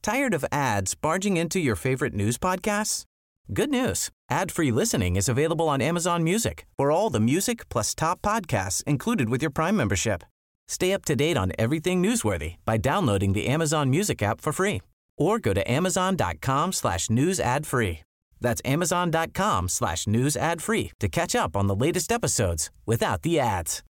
Tired of ads barging into your favorite news podcasts? Good news. Ad-free listening is available on Amazon Music for all the music plus top podcasts included with your Prime membership. Stay up to date on everything newsworthy by downloading the Amazon Music app for free or go to amazon.com/news ad free. That's amazon.com/news ad free to catch up on the latest episodes without the ads.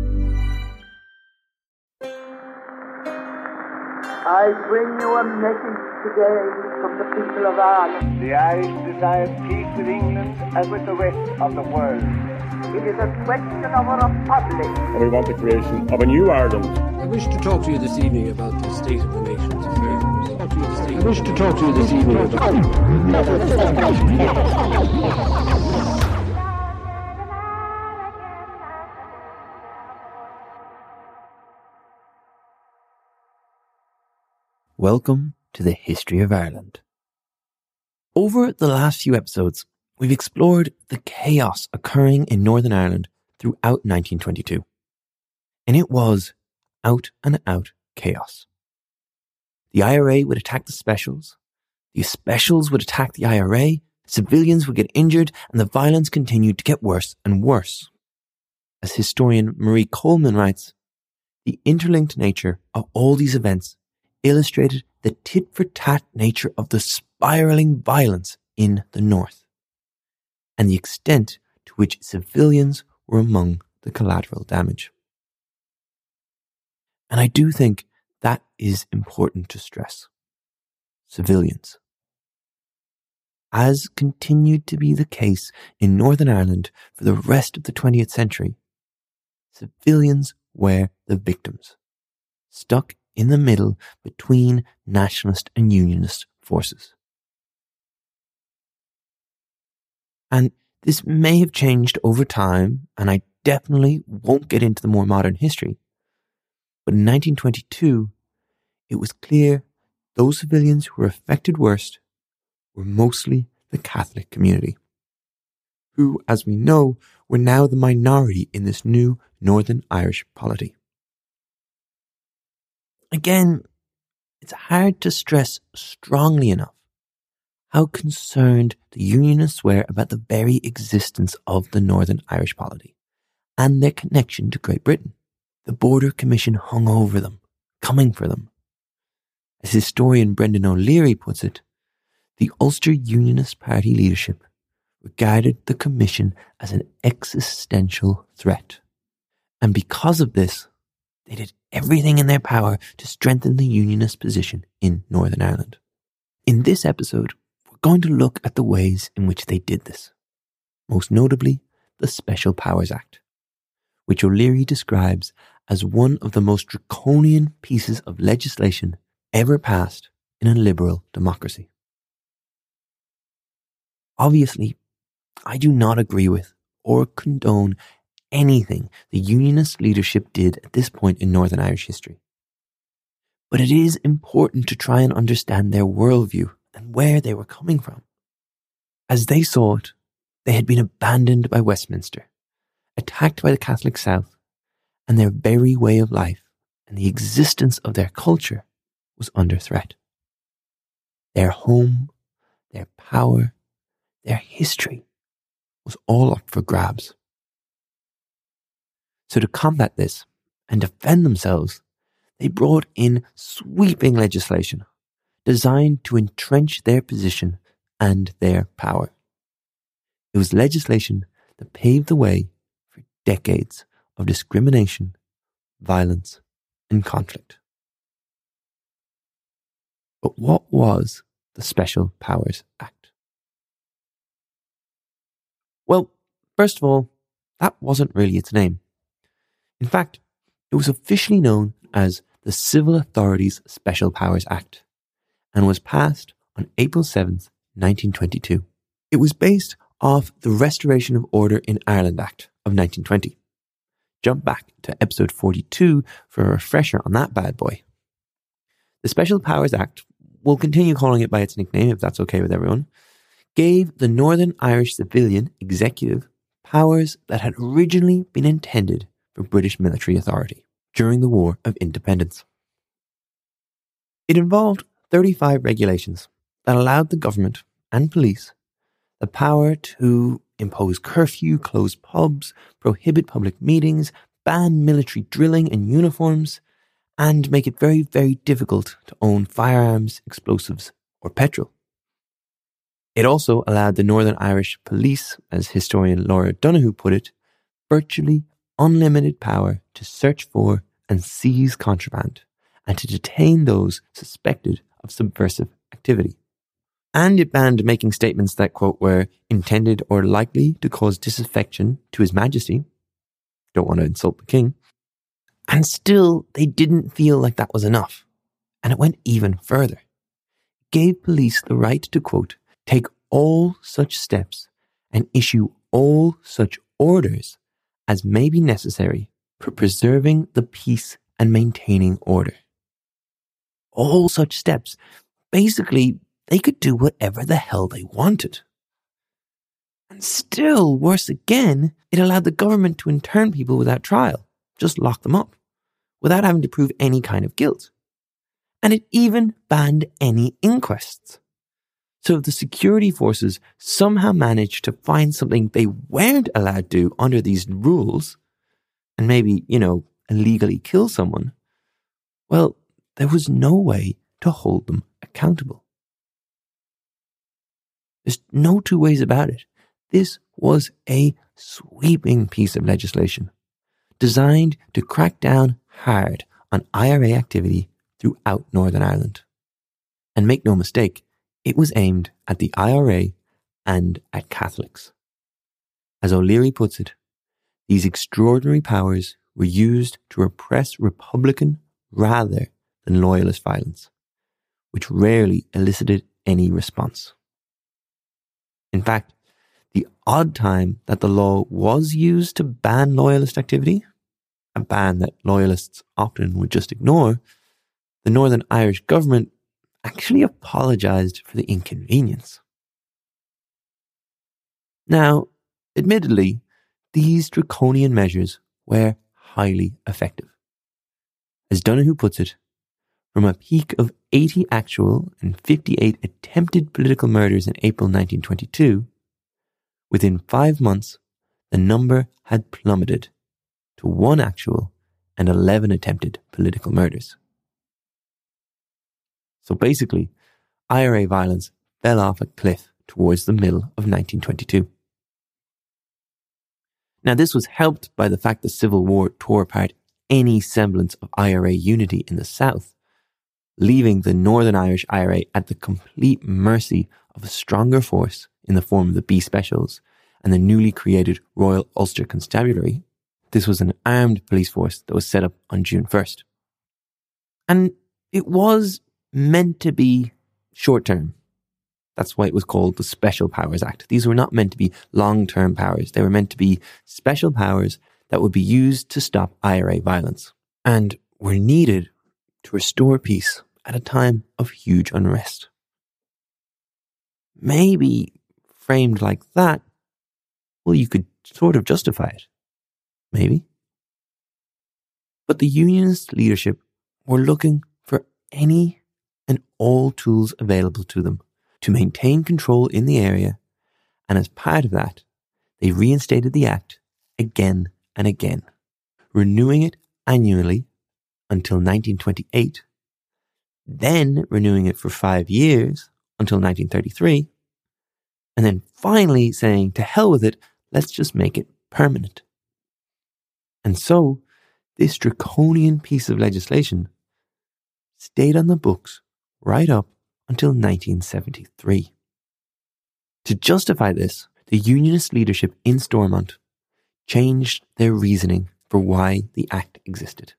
I bring you a message today from the people of Ireland. The Irish desire peace with England and with the rest of the world. It is a question of a republic. And we want the creation of a new Ireland. I wish to talk to you this evening about the state of the nation's affairs. I wish to talk to you this evening about... Welcome to the History of Ireland. Over the last few episodes, we've explored the chaos occurring in Northern Ireland throughout 1922. And it was out and out chaos. The IRA would attack the Specials, the Specials would attack the IRA, civilians would get injured, and the violence continued to get worse and worse. As historian Marie Coleman writes, the interlinked nature of all these events illustrated the tit-for-tat nature of the spiraling violence in the North, and the extent to which civilians were among the collateral damage. And I do think that is important to stress. Civilians. As continued to be the case in Northern Ireland for the rest of the 20th century, civilians were the victims, stuck in the middle between nationalist and unionist forces. And this may have changed over time, and I definitely won't get into the more modern history. But in 1922, it was clear those civilians who were affected worst were mostly the Catholic community, who, as we know, were now the minority in this new Northern Irish polity. Again, it's hard to stress strongly enough how concerned the Unionists were about the very existence of the Northern Irish polity and their connection to Great Britain. The Border Commission hung over them, coming for them. As historian Brendan O'Leary puts it, the Ulster Unionist Party leadership regarded the Commission as an existential threat. And because of this, they did everything in their power to strengthen the Unionist position in Northern Ireland. In this episode, we're going to look at the ways in which they did this. Most notably, the Special Powers Act, which O'Leary describes as one of the most draconian pieces of legislation ever passed in a liberal democracy. Obviously, I do not agree with or condone anything the Unionist leadership did at this point in Northern Irish history. But it is important to try and understand their worldview and where they were coming from. As they saw it, they had been abandoned by Westminster, attacked by the Catholic South, and their very way of life and the existence of their culture was under threat. Their home, their power, their history was all up for grabs. So to combat this and defend themselves, they brought in sweeping legislation designed to entrench their position and their power. It was legislation that paved the way for decades of discrimination, violence, and conflict. But what was the Special Powers Act? Well, first of all, that wasn't really its name. In fact, it was officially known as the Civil Authorities Special Powers Act and was passed on April 7th, 1922. It was based off the Restoration of Order in Ireland Act of 1920. Jump back to episode 42 for a refresher on that bad boy. The Special Powers Act, we'll continue calling it by its nickname if that's okay with everyone, gave the Northern Irish civilian executive powers that had originally been intended for British military authority during the War of Independence. It involved 35 regulations that allowed the government and police the power to impose curfew, close pubs, prohibit public meetings, ban military drilling and uniforms, and make it very, very difficult to own firearms, explosives, or petrol. It also allowed the Northern Irish police, as historian Laura Donoghue put it, virtually unlimited power to search for and seize contraband, and to detain those suspected of subversive activity. And it banned making statements that, quote, were intended or likely to cause disaffection to His Majesty. Don't want to insult the King. And still, they didn't feel like that was enough. And it went even further. It gave police the right to, quote, take all such steps and issue all such orders as may be necessary for preserving the peace and maintaining order. All such steps. Basically, they could do whatever the hell they wanted. And still, worse again, it allowed the government to intern people without trial, just lock them up, without having to prove any kind of guilt. And it even banned any inquests. So if the security forces somehow managed to find something they weren't allowed to do under these rules, and maybe, illegally kill someone, well, there was no way to hold them accountable. There's no two ways about it. This was a sweeping piece of legislation designed to crack down hard on IRA activity throughout Northern Ireland. And make no mistake, it was aimed at the IRA and at Catholics. As O'Leary puts it, these extraordinary powers were used to repress Republican rather than Loyalist violence, which rarely elicited any response. In fact, the odd time that the law was used to ban Loyalist activity, a ban that Loyalists often would just ignore, the Northern Irish government actually apologised for the inconvenience. Now, admittedly, these draconian measures were highly effective. As Donoghue puts it, from a peak of 80 actual and 58 attempted political murders in April 1922, within 5 months, the number had plummeted to 1 actual and 11 attempted political murders. So basically, IRA violence fell off a cliff towards the middle of 1922. Now, this was helped by the fact the Civil War tore apart any semblance of IRA unity in the South, leaving the Northern Irish IRA at the complete mercy of a stronger force in the form of the B Specials and the newly created Royal Ulster Constabulary. This was an armed police force that was set up on June 1st. And it was meant to be short-term. That's why it was called the Special Powers Act. These were not meant to be long-term powers. They were meant to be special powers that would be used to stop IRA violence and were needed to restore peace at a time of huge unrest. Maybe framed like that, well, you could sort of justify it. Maybe. But the Unionist leadership were looking for any and all tools available to them to maintain control in the area, and as part of that, they reinstated the Act again and again, renewing it annually until 1928, then renewing it for 5 years until 1933, and then finally saying, to hell with it, let's just make it permanent. And so, this draconian piece of legislation stayed on the books right up until 1973. To justify this, the Unionist leadership in Stormont changed their reasoning for why the Act existed.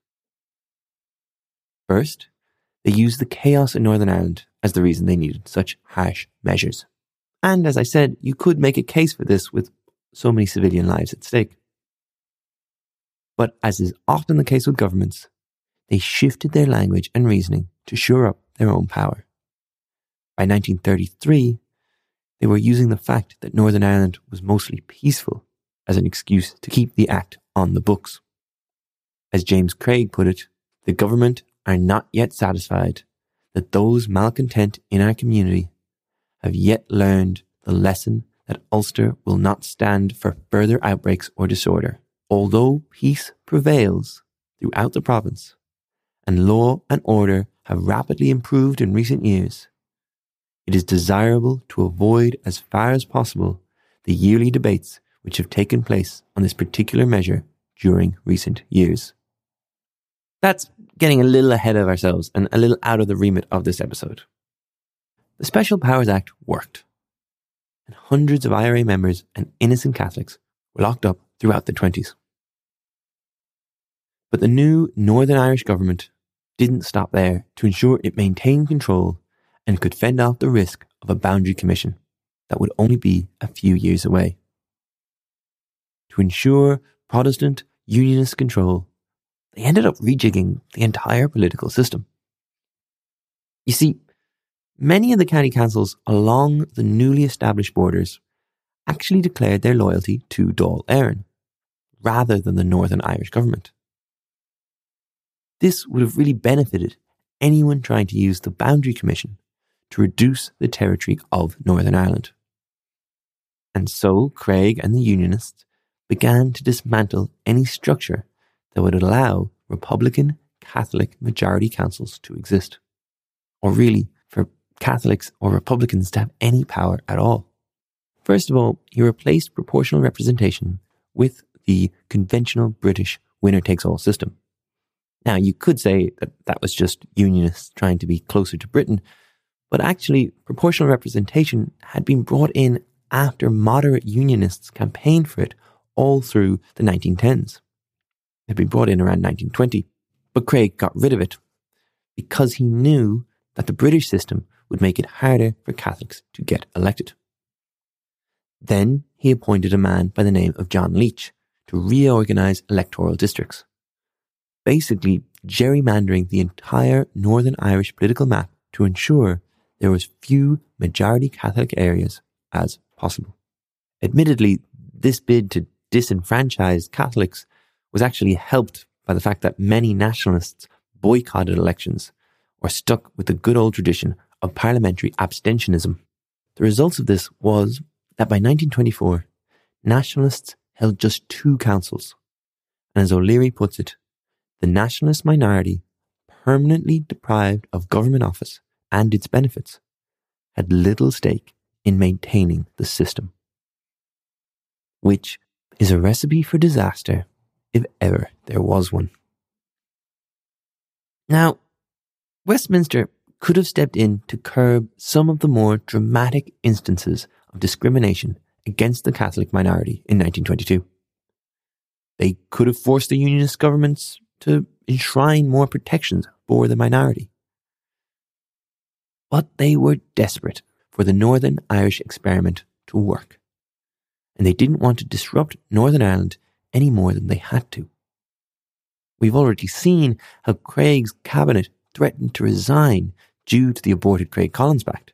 First, they used the chaos in Northern Ireland as the reason they needed such harsh measures. And as I said, you could make a case for this with so many civilian lives at stake. But as is often the case with governments, they shifted their language and reasoning to shore up their own power. By 1933, they were using the fact that Northern Ireland was mostly peaceful as an excuse to keep the Act on the books. As James Craig put it, the government are not yet satisfied that those malcontent in our community have yet learned the lesson that Ulster will not stand for further outbreaks or disorder. Although peace prevails throughout the province and law and order have rapidly improved in recent years, it is desirable to avoid as far as possible the yearly debates which have taken place on this particular measure during recent years. That's getting a little ahead of ourselves and a little out of the remit of this episode. The Special Powers Act worked, and hundreds of IRA members and innocent Catholics were locked up throughout the 20s. But the new Northern Irish government didn't stop there to ensure it maintained control and could fend off the risk of a boundary commission that would only be a few years away. To ensure Protestant Unionist control, they ended up rejigging the entire political system. You see, many of the county councils along the newly established borders actually declared their loyalty to Dáil Éireann, rather than the Northern Irish government. This would have really benefited anyone trying to use the Boundary Commission to reduce the territory of Northern Ireland. And so Craig and the Unionists began to dismantle any structure that would allow Republican Catholic majority councils to exist, or really for Catholics or Republicans to have any power at all. First of all, he replaced proportional representation with the conventional British winner-takes-all system. Now, you could say that that was just Unionists trying to be closer to Britain, but actually proportional representation had been brought in after moderate Unionists campaigned for it all through the 1910s. It had been brought in around 1920, but Craig got rid of it because he knew that the British system would make it harder for Catholics to get elected. Then he appointed a man by the name of John Leach to reorganise electoral districts, basically gerrymandering the entire Northern Irish political map to ensure there was few majority Catholic areas as possible. Admittedly, this bid to disenfranchise Catholics was actually helped by the fact that many nationalists boycotted elections or stuck with the good old tradition of parliamentary abstentionism. The results of this was that by 1924, nationalists held just 2 councils. And as O'Leary puts it, the nationalist minority, permanently deprived of government office and its benefits, had little stake in maintaining the system. Which is a recipe for disaster, if ever there was one. Now, Westminster could have stepped in to curb some of the more dramatic instances of discrimination against the Catholic minority in 1922. They could have forced the Unionist governments to enshrine more protections for the minority. But they were desperate for the Northern Irish experiment to work, and they didn't want to disrupt Northern Ireland any more than they had to. We've already seen how Craig's cabinet threatened to resign due to the aborted Craig-Collins Pact.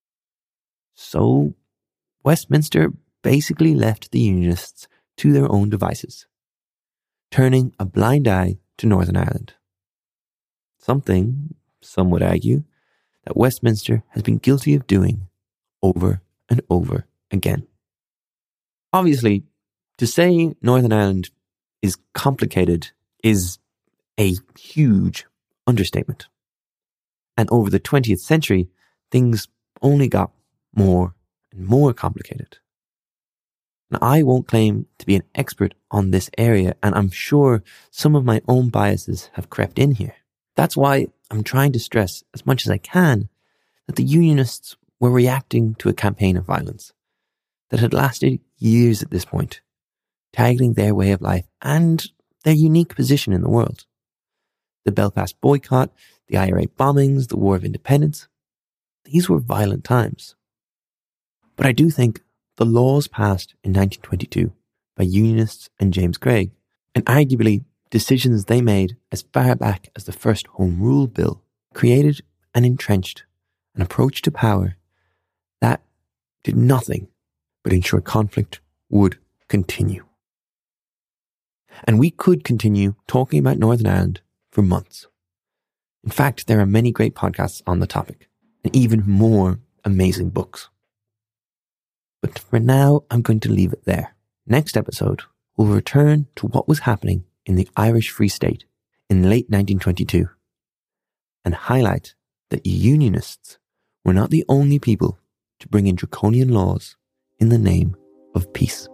So Westminster basically left the Unionists to their own devices, turning a blind eye to Northern Ireland. Something, some would argue, that Westminster has been guilty of doing over and over again. Obviously, to say Northern Ireland is complicated is a huge understatement. And over the 20th century, things only got more and more complicated. Now, I won't claim to be an expert on this area, and I'm sure some of my own biases have crept in here. That's why I'm trying to stress as much as I can that the Unionists were reacting to a campaign of violence that had lasted years at this point, targeting their way of life and their unique position in the world. The Belfast boycott, the IRA bombings, the War of Independence, these were violent times. But I do think the laws passed in 1922 by Unionists and James Craig, and arguably decisions they made as far back as the first Home Rule Bill, created and entrenched an approach to power that did nothing but ensure conflict would continue. And we could continue talking about Northern Ireland for months. In fact, there are many great podcasts on the topic, and even more amazing books. But for now, I'm going to leave it there. Next episode, we'll return to what was happening in the Irish Free State in late 1922 and highlight that Unionists were not the only people to bring in draconian laws in the name of peace.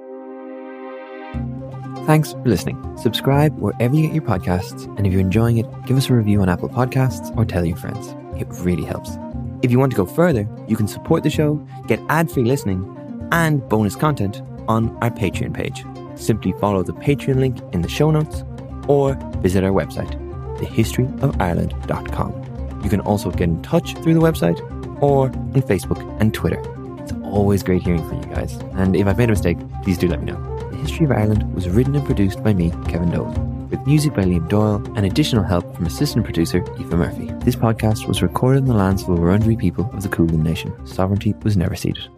Thanks for listening. Subscribe wherever you get your podcasts, and if you're enjoying it, give us a review on Apple Podcasts or tell your friends. It really helps. If you want to go further, you can support the show, get ad-free listening, and bonus content on our Patreon page. Simply follow the Patreon link in the show notes or visit our website, thehistoryofireland.com. You can also get in touch through the website or on Facebook and Twitter. It's always great hearing from you guys, and if I've made a mistake, please do let me know. The History of Ireland was written and produced by me, Kevin Dolan, with music by Liam Doyle and additional help from assistant producer Aoife Murphy. This podcast was recorded in the lands of the Wurundjeri people of the Kulin Nation. Sovereignty was never ceded.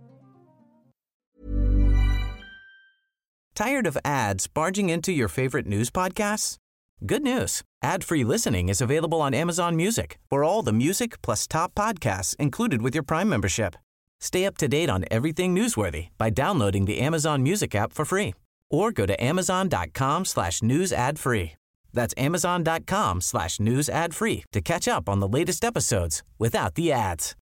Tired of ads barging into your favorite news podcasts? Good news. Ad-free listening is available on Amazon Music for all the music plus top podcasts included with your Prime membership. Stay up to date on everything newsworthy by downloading the Amazon Music app for free or go to amazon.com/news ad free. That's amazon.com/news ad free to catch up on the latest episodes without the ads.